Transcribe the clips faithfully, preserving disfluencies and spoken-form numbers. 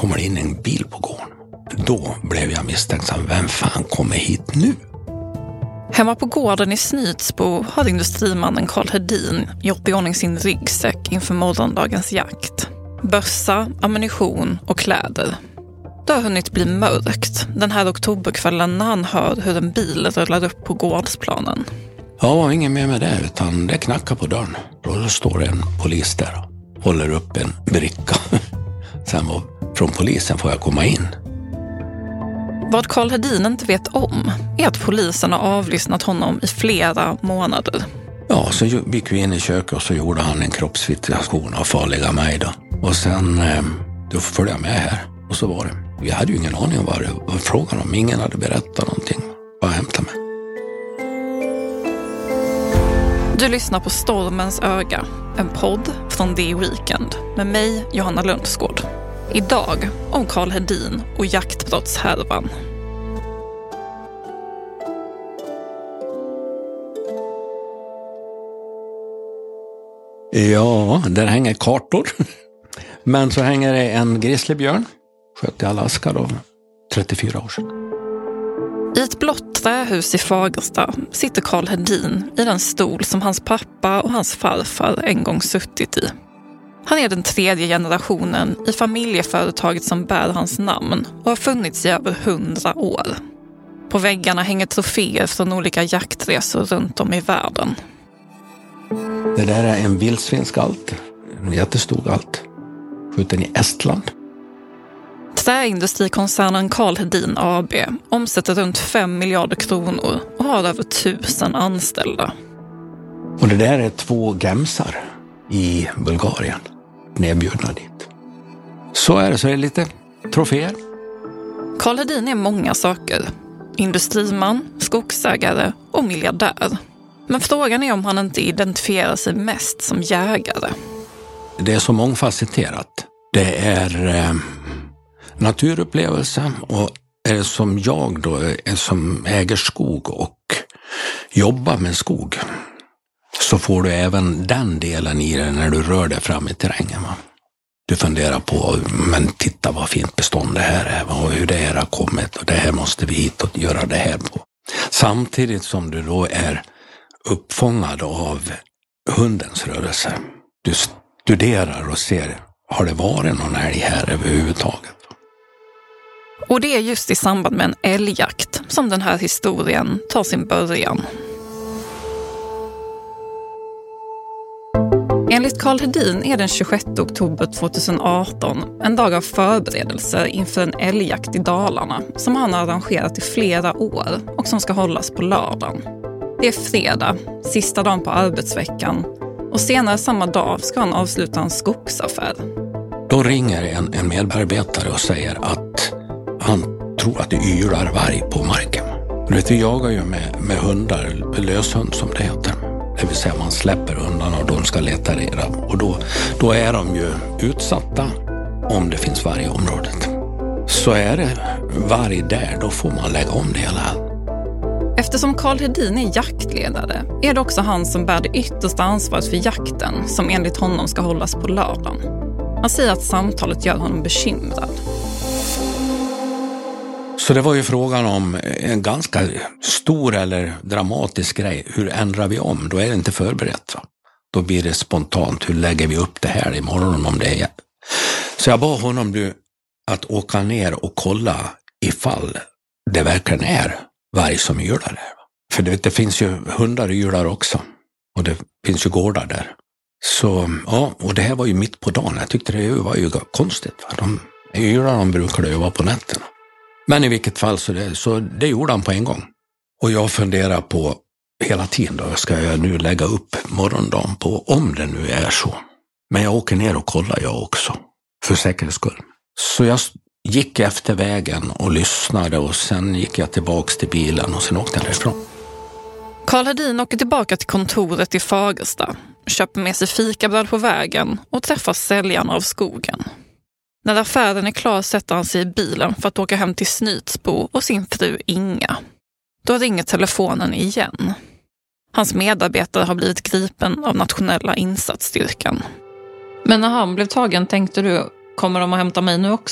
kommer det in en bil på gården. Då blev jag misstänksam. Vem fan kommer hit nu? Hemma på gården i Snytsbo har industrimannen Karl Hedin gjort i ordning sin ryggsäck inför morgondagens jakt. Bössa, ammunition och kläder. Det har hunnit bli mörkt den här oktoberkvällen när han hör hur en bil rullar upp på gårdsplanen. Ja, ingen mer med det, utan det knackar på dörren. Då står det en polis där och håller upp en bricka. Sen var, från polisen får jag komma in. Vad Karl Hedin inte vet om är att polisen har avlyssnat honom i flera månader. Ja, så gick vi in i köket och så gjorde han en kroppsvisitation av farliga mig då. Och sen då följde jag med här och så var det. Vi hade ju ingen aning om vad det var frågan om. Ingen hade berättat någonting. Bara hämta mig. Du lyssnar på Stormens öga, en podd från The Weekend med mig, Johanna Lundsgård. Idag om Karl Hedin och jaktbrottshärvan. Ja, där hänger kartor. Men så hänger det en grizzlybjörn. Sköt i Alaska då, trettiofyra år sedan. I ett blått trähus i Fagersta sitter Karl Hedin i den stol som hans pappa och hans farfar en gång suttit i. Han är den tredje generationen i familjeföretaget som bär hans namn och har funnits i över hundra år. På väggarna hänger troféer från olika jaktresor runt om i världen. Det där är en vildsvinskalt, en jättestor galt, skjuten i Estland. Träindustrikoncernen Karl Hedin A B omsätter runt fem miljarder kronor och har över tusen anställda. Och det där är två gemsar i Bulgarien, nedbjudna dit. Så är det, så är det lite troféer. Karl Hedin är många saker. Industriman, skogsägare och miljardär. Men frågan är om han inte identifierar sig mest som jägare. Det är så mångfacetterat. Det är eh, naturupplevelse och är det som jag då är som äger skog och jobbar med skog, så får du även den delen i det när du rör dig fram i terrängen. Va? Du funderar på, men titta vad fint bestånd det här är, va? Och hur det här har kommit och det här måste vi hit och göra det här på. Samtidigt som du då är uppfångad av hundens rörelse. Du studerar och ser, har det varit någon älg här överhuvudtaget? Och det är just i samband med en älgjakt som den här historien tar sin början. Enligt Karl Hedin är den tjugosjätte oktober tjugoarton en dag av förberedelser inför en älgjakt i Dalarna som han har arrangerat i flera år och som ska hållas på lördagen. Det är fredag, sista dagen på arbetsveckan, och senare samma dag ska han avsluta en skogsaffär. Då ringer en, en medarbetare och säger att han tror att det ylar varg på marken. Du vet, vi jagar ju med, med hundar, löshund som det heter. Det vill säga man släpper hundarna och de ska leta reda. Och då, då är de ju utsatta om det finns varg i området. Så är det varg där, då får man lägga om det hela. Eftersom Karl Hedin är jaktledare är det också han som bär det yttersta ansvaret för jakten som enligt honom ska hållas på lördagen. Han säger att samtalet gör honom bekymrad. Så det var ju frågan om en ganska stor eller dramatisk grej. Hur ändrar vi om? Då är det inte förberett. Va? Då blir det spontant. Hur lägger vi upp det här imorgon om det är? Så jag bad honom du, att åka ner och kolla ifall det verkligen är varg som ylar där. För det, det finns ju hundar och ylar också. Och det finns ju gårdar där. Så ja, och det här var ju mitt på dagen. Jag tyckte det var ju konstigt. Va? De ylar de brukar det ju vara på nätterna. Men i vilket fall så det, så det gjorde han på en gång. Och jag funderar på hela tiden då, ska jag nu lägga upp morgondagen på om det nu är så. Men jag åker ner och kollar jag också, för säkerhets skull. Så jag gick efter vägen och lyssnade och sen gick jag tillbaks till bilen och sen åkte jag därifrån. Karl Hedin åker tillbaka till kontoret i Fagersta, köper med sig fikabröd på vägen och träffar säljarna av skogen. När affären är klar sätter han sig i bilen för att åka hem till Snytsbo och sin fru Inga. Då ringer telefonen igen. Hans medarbetare har blivit gripen av nationella insatsstyrkan. Men när han blev tagen tänkte du, kommer de att hämta mig nu också?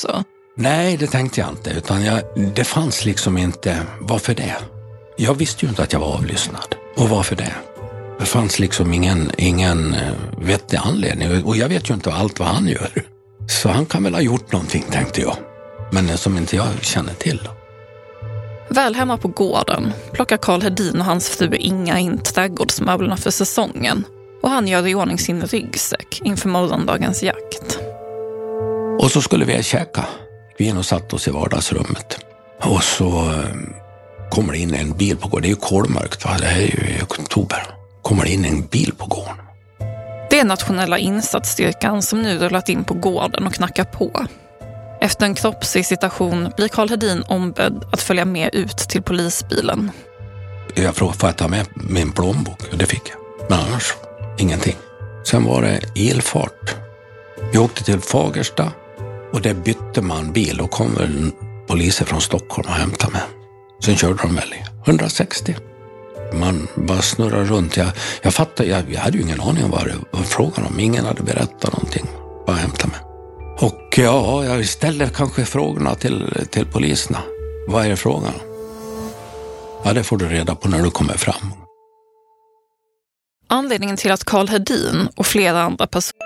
Nej, det tänkte jag inte, utan jag, det fanns liksom inte, varför det? Jag visste ju inte att jag var avlyssnad. Och varför det? Det fanns liksom ingen, ingen vettig anledning. Och jag vet ju inte allt vad han gör. Så han kan väl ha gjort någonting, tänkte jag. Men som inte jag känner till. Väl hemma på gården plockar Karl Hedin och hans fru Inga in trädgårdsmöblerna för säsongen. Och han gör i ordning sin ryggsäck inför morgondagens jakt. Och så skulle vi käka. Vi in och satt oss i vardagsrummet. Och så kommer det in en bil på gården. Det är ju kolmörkt, va? Det är ju i oktober. Kommer det in en bil på gården. Det är nationella insatsstyrkan som nu rullat in på gården och knackar på. Efter en kroppsvisitation blir Karl Hedin ombedd att följa med ut till polisbilen. Jag frågade, får jag ta med min plånbok? Och det fick jag. Men annars, ingenting. Sen var det ilfart. Vi åkte till Fagersta och där bytte man bil och kom väl poliser från Stockholm och hämtade mig. Sen körde de väl hundrasextio. Man bara snurrar runt. Jag, jag fattade, jag, jag hade ju ingen aning om vad det var frågan om. Ingen hade berättat någonting. Bara hämta mig. Och ja, jag ställde kanske frågorna till, till poliserna. Vad är det frågan? Ja, det får du reda på när du kommer fram. Anledningen till att Karl Hedin och flera andra personer...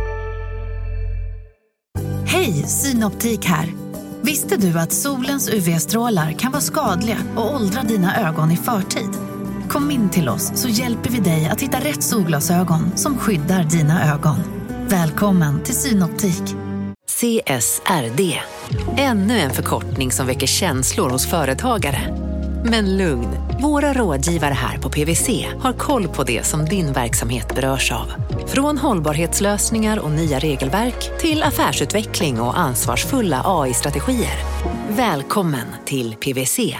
Hej, Synoptik här. Visste du att solens U V-strålar kan vara skadliga och åldra dina ögon i förtid? Kom in till oss så hjälper vi dig att hitta rätt solglasögon som skyddar dina ögon. Välkommen till Synoptik. C S R D. Ännu en förkortning som väcker känslor hos företagare. Men lugn, våra rådgivare här på P W C har koll på det som din verksamhet berörs av. Från hållbarhetslösningar och nya regelverk till affärsutveckling och ansvarsfulla A I-strategier. Välkommen till P W C.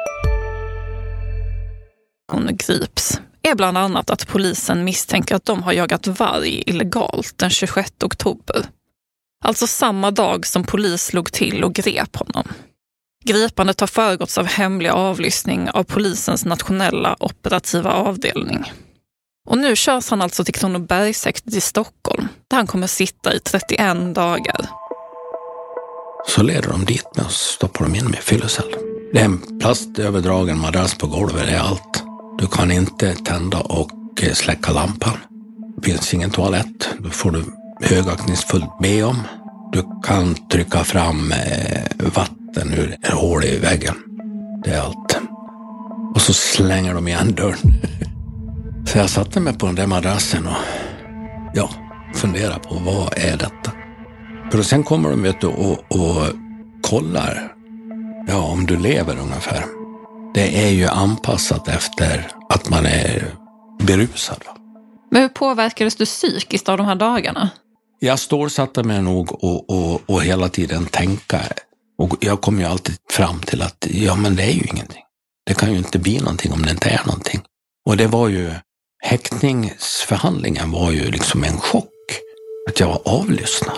Hon grips är bland annat att polisen misstänker att de har jagat varg illegalt den tjugosjätte oktober. Alltså samma dag som polis slog till och grep honom. Gripandet har föregåtts av hemlig avlyssning av polisens nationella operativa avdelning. Och nu körs han alltså till Kronobergshäktet i Stockholm, där han kommer sitta i trettioen dagar. Så leder de dit med och stoppar de in med fyllecell. Det är en plastöverdragen madrass på golvet, det är allt. Du kan inte tända och släcka lampan. Det finns ingen toalett. Då får du högaktningsfullt be om. Du kan trycka fram vatten ur ett hål i väggen. Det är allt. Och så slänger de igen dörren. Så jag satte mig på den där madrassen och ja, funderade på vad är detta. För sen kommer de vet du, och, och kollar ja, om du lever ungefär. Det är ju anpassat efter att man är berusad. Va? Men hur påverkades du psykiskt av de här dagarna? Jag stålsatte mig nog och, och, och hela tiden tänka. Och jag kom ju alltid fram till att ja, men det är ju ingenting. Det kan ju inte bli någonting om det inte är någonting. Och det var ju, häktningsförhandlingen var ju liksom en chock. Att jag var avlyssnad.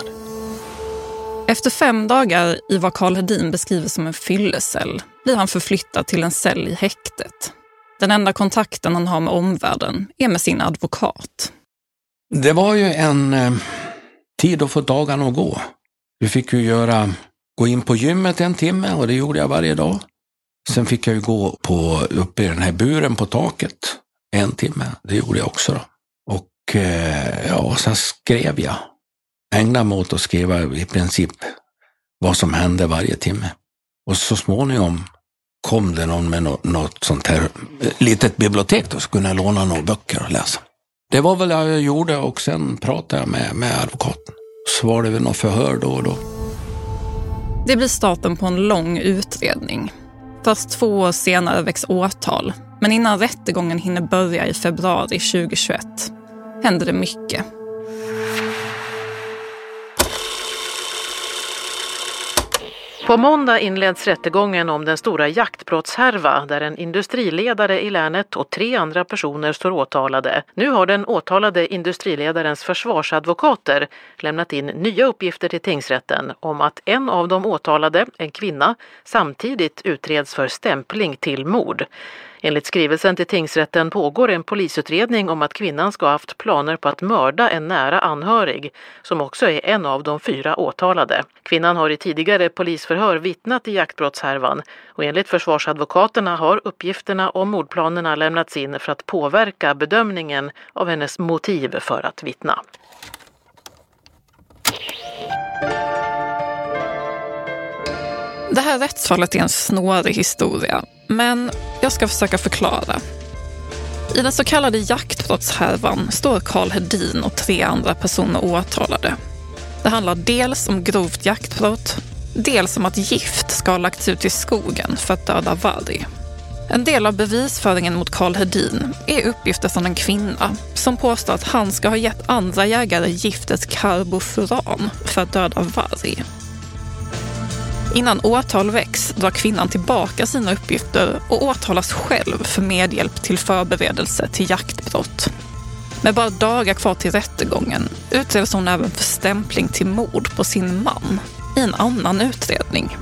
Efter fem dagar i vad Karl Hedin beskriver som en fyllecell blir han förflyttad till en cell i häktet. Den enda kontakten han har med omvärlden är med sin advokat. Det var ju en eh, tid att få dagarna att gå. Vi fick ju göra, gå in på gymmet en timme och det gjorde jag varje dag. Sen fick jag ju gå på, uppe i den här buren på taket en timme. Det gjorde jag också då. Och eh, ja, sen skrev jag. Ägnade mig åt att skriva i princip vad som hände varje timme. Och så småningom kom det någon med något, något sånt här litet bibliotek då, så kunde jag låna några böcker och läsa. Det var väl jag gjorde och sen pratade jag med, med advokaten. Så var det väl något förhör då och då. Det blir starten på en lång utredning. Först två år senare väcks åtal. Men innan rättegången hinner börja i februari tjugohundratjugoett händer det mycket. På måndag inleds rättegången om den stora jaktbrottshärva där en industriledare i länet och tre andra personer står åtalade. Nu har den åtalade industriledarens försvarsadvokater lämnat in nya uppgifter till tingsrätten om att en av de åtalade, en kvinna, samtidigt utreds för stämpling till mord. Enligt skrivelsen till tingsrätten pågår en polisutredning om att kvinnan ska ha haft planer på att mörda en nära anhörig, som också är en av de fyra åtalade. Kvinnan har i tidigare polisförhör vittnat i jaktbrottshärvan och enligt försvarsadvokaterna har uppgifterna om mordplanerna lämnats in för att påverka bedömningen av hennes motiv för att vittna. Det här rättsfallet är en snårig historia, men jag ska försöka förklara. I den så kallade jaktbrottshärvan står Karl Hedin och tre andra personer åtalade. Det handlar dels om grovt jaktbrott, dels om att gift ska ha lagts ut i skogen för att döda varg. En del av bevisföringen mot Karl Hedin är uppgifter från en kvinna som påstår att han ska ha gett andra jägare giftet karbofuran för att döda varg. Innan åtal väcks drar kvinnan tillbaka sina uppgifter och åtalas själv för medhjälp till förberedelse till jaktbrott. Med bara dagar kvar till rättegången utreds hon även för stämpling till mord på sin man i en annan utredning.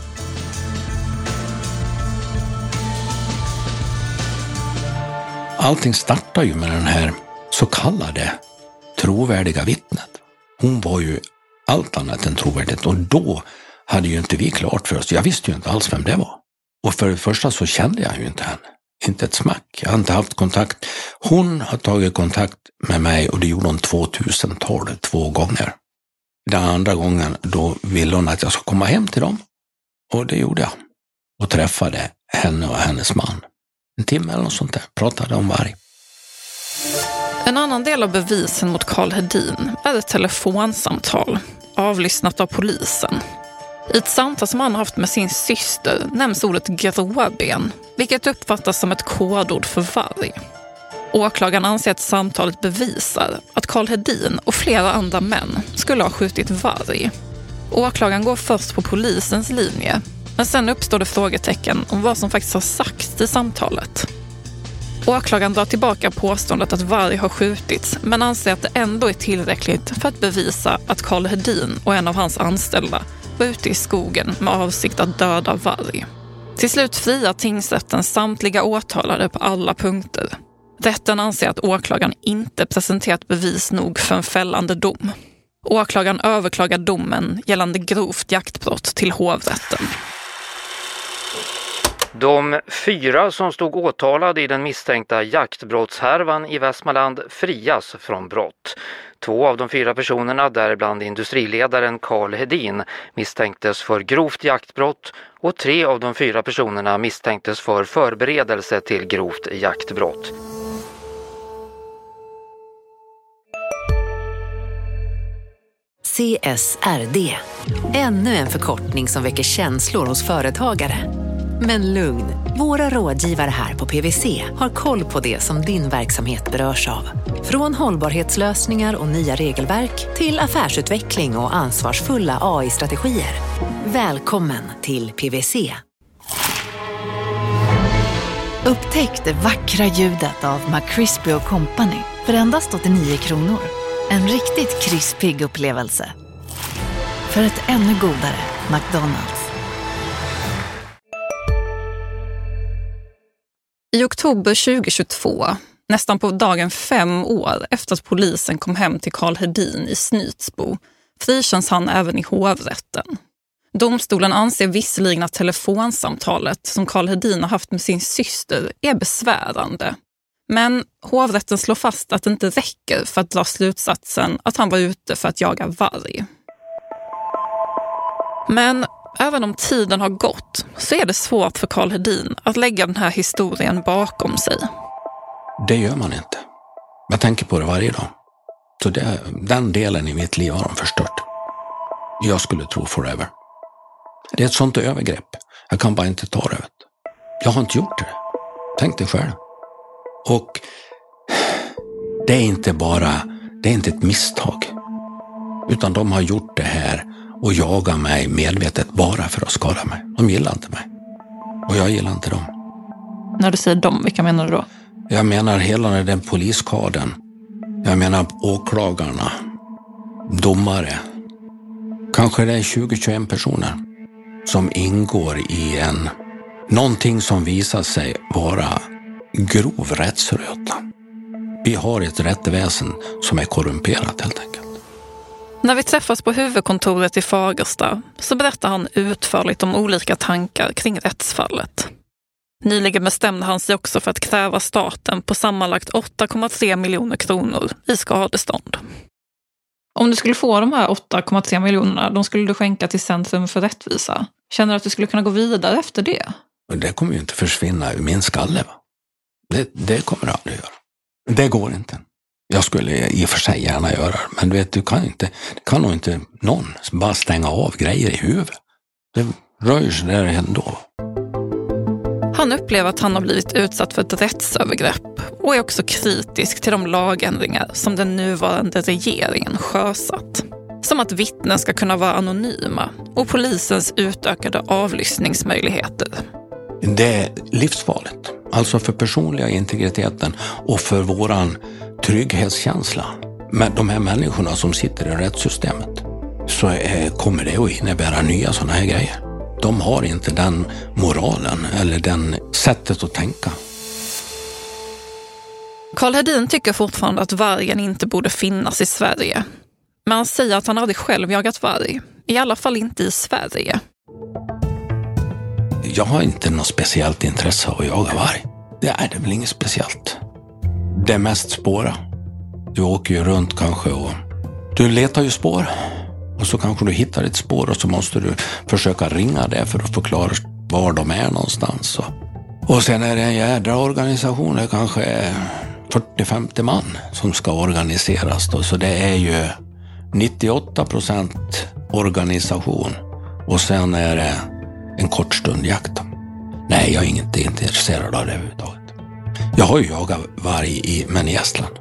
Allting startar ju med den här så kallade trovärdiga vittnet. Hon var ju allt annat än trovärdigt och då hade ju inte vi klart för oss. Jag visste ju inte alls vem det var. Och för det första så kände jag ju inte henne. Inte ett smack. Jag har inte haft kontakt. Hon har tagit kontakt med mig och det gjorde hon tvåtusentalet två gånger. Den andra gången då ville hon att jag skulle komma hem till dem. Och det gjorde jag. Och träffade henne och hennes man. En timme eller något sånt där. Pratade om varg. En annan del av bevisen mot Karl Hedin är ett telefonsamtal avlyssnat av polisen. I ett samtal som han har haft med sin syster nämns ordet gråben, vilket uppfattas som ett kodord för varg. Åklagaren anser att samtalet bevisar att Karl Hedin och flera andra män skulle ha skjutit varg. Åklagaren går först på polisens linje, men sen uppstår det frågetecken om vad som faktiskt har sagts i samtalet. Åklagaren drar tillbaka påståendet att varg har skjutits, men anser att det ändå är tillräckligt för att bevisa att Karl Hedin och en av hans anställda var ute i skogen med avsikt att döda varg. Till slut friar tingsrätten samtliga åtalade på alla punkter. Rätten anser att åklagaren inte presenterat bevis nog för en fällande dom. Åklagaren överklagar domen gällande grovt jaktbrott till hovrätten. De fyra som stod åtalade i den misstänkta jaktbrottshärvan i Västmanland frias från brott. Två av de fyra personerna, däribland industriledaren Karl Hedin, misstänktes för grovt jaktbrott och tre av de fyra personerna misstänktes för förberedelse till grovt jaktbrott. C S R D. Ännu en förkortning som väcker känslor hos företagare. Men lugn, våra rådgivare här på P V C har koll på det som din verksamhet berörs av. Från hållbarhetslösningar och nya regelverk till affärsutveckling och ansvarsfulla A I-strategier. Välkommen till P V C. Upptäck det vackra ljudet av McCrispy och Company för endast åttionio kronor. En riktigt krispig upplevelse. För ett ännu godare McDonald's. I oktober tjugohundratjugotvå, nästan på dagen fem år efter att polisen kom hem till Karl Hedin i Snytsbo, frikänns han även i hovrätten. Domstolen anser visserligen att telefonsamtalet som Karl Hedin har haft med sin syster är besvärande. Men hovrätten slår fast att det inte räcker för att dra slutsatsen att han var ute för att jaga varg. Men även om tiden har gått så är det svårt för Karl Hedin att lägga den här historien bakom sig. Det gör man inte. Jag tänker på det varje dag. Så det, den delen i mitt liv har de förstört. Jag skulle tro forever. Det är ett sånt övergrepp. Jag kan bara inte ta det. Jag har inte gjort det. Tänk dig själv. Och det är inte bara, det är inte ett misstag. Utan de har gjort det här och jagar mig medvetet bara för att skada mig. De gillar inte mig. Och jag gillar inte dem. När du säger dem, vilka menar du då? Jag menar hela den poliskaden. Jag menar åklagarna, domare. Kanske det är tjugo till tjugoett personer som ingår i en Någonting som visar sig vara grov rättsröta. Vi har ett rättsväsen som är korrumperat helt enkelt. När vi träffas på huvudkontoret i Fagersta så berättar han utförligt om olika tankar kring rättsfallet. Nyligen bestämde han sig också för att kräva staten på sammanlagt åtta komma tre miljoner kronor i skadestånd. Om du skulle få de här åtta komma tre miljonerna, de skulle du skänka till Centrum för rättvisa. Känner du att du skulle kunna gå vidare efter det? Det kommer ju inte försvinna ur min skalle, va? Det, det kommer jag aldrig göra. Det går inte. Jag skulle i och för sig gärna göra det, men du vet, du kan inte, det kan nog inte någon bara stänga av grejer i huvudet. Det rör sig där ändå. Han upplever att han har blivit utsatt för ett rättsövergrepp och är också kritisk till de lagändringar som den nuvarande regeringen sjösatt. Som att vittnen ska kunna vara anonyma och polisens utökade avlyssningsmöjligheter. Det är livsfarligt. Alltså för personliga integriteten och för våran trygghetskänsla. Med de här människorna som sitter i rättssystemet så är, kommer det att innebära nya sådana här grejer. De har inte den moralen eller den sättet att tänka. Karl Hedin tycker fortfarande att vargen inte borde finnas i Sverige. Men han säger att han aldrig själv jagat varg. I alla fall inte i Sverige. Jag har inte något speciellt intresse av att jaga varg. Det är det väl inget speciellt. Det är mest spåra. Du åker ju runt kanske och du letar ju spår. Och så kanske du hittar ett spår och så måste du försöka ringa det för att förklara var de är någonstans. Och, och sen är det en jädra organisation, det kanske är fyrtio till femtio man som ska organiseras då. Så det är ju nittioåtta procent organisation och sen är det en kort stund jakt. Nej, jag är inte intresserad av det överhuvudtaget. Jag har ju jagat varg i, men i Estland.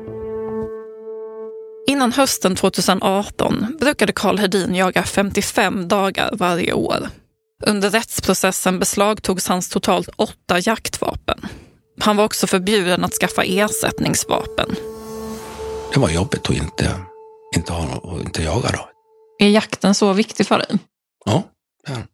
Innan hösten tjugoarton brukade Karl Hedin jaga femtiofem dagar varje år. Under rättsprocessen beslagtogs hans totalt åtta jaktvapen. Han var också förbjuden att skaffa ersättningsvapen. Det var jobbigt att inte, inte, ha, och inte jaga då. Är jakten så viktig för dig? Ja, det är.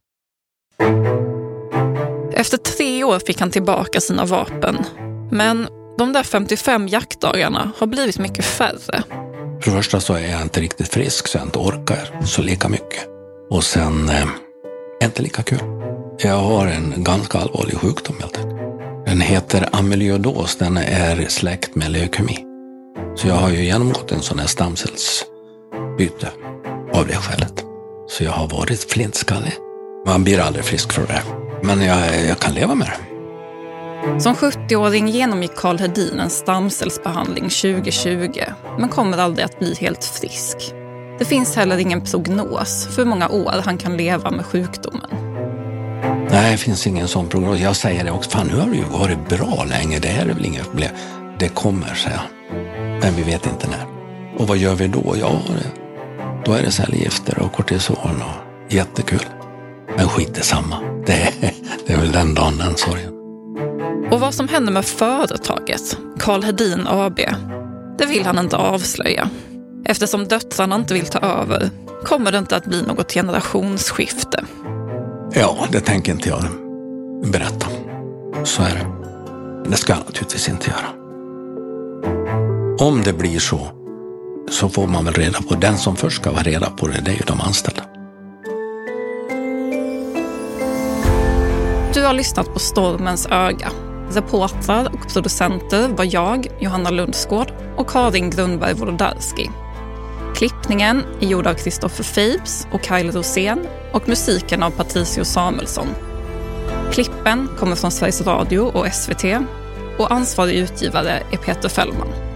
Efter tre år fick han tillbaka sina vapen. Men de där femtiofem jaktdagarna har blivit mycket färre. För det första så är jag inte riktigt frisk så jag inte orkar så lika mycket. Och sen eh, är inte lika kul. Jag har en ganska allvarlig sjukdom helt enkelt. Den heter amyloidos, den är släkt med leukemi. Så jag har ju genomgått en sån här stamcellsbyte av det skälet. Så jag har varit flintskallig. Man blir aldrig frisk för det. Men jag, jag kan leva med det. Som sjuttioåring genomgick Karl Hedin en stamcellsbehandling tjugohundratjugo men kommer aldrig att bli helt frisk. Det finns heller ingen prognos för hur många år han kan leva med sjukdomen. Nej, det finns ingen sån prognos. Jag säger det också, fan nu har det ju varit bra länge, det här är väl inget problem. Det kommer, säger jag. Men vi vet inte när. Och vad gör vi då? Ja, då är det cellgifter och kortison och jättekul. Men skit är samma. Det är, det är väl den dagen, den sorgen. Och vad som händer med företaget, Karl Hedin A B, det vill han inte avslöja. Eftersom döttrarna inte vill ta över kommer det inte att bli något generationsskifte. Ja, det tänker inte jag berätta. Så är det. Det ska jag naturligtvis inte göra. Om det blir så, så får man väl reda på. Den som först ska vara reda på det, det är ju de anställda. Du har lyssnat på Stormens öga. Reportrar och producenter var jag, Johanna Lundsgård och Karin Grundberg Wolodarski. Klippningen är gjord av Kristoffer Fabes och Kyle Rosén och musiken av Patricio Samuelsson. Klippen kommer från Sveriges Radio och S V T och ansvarig utgivare är Peter Fällman.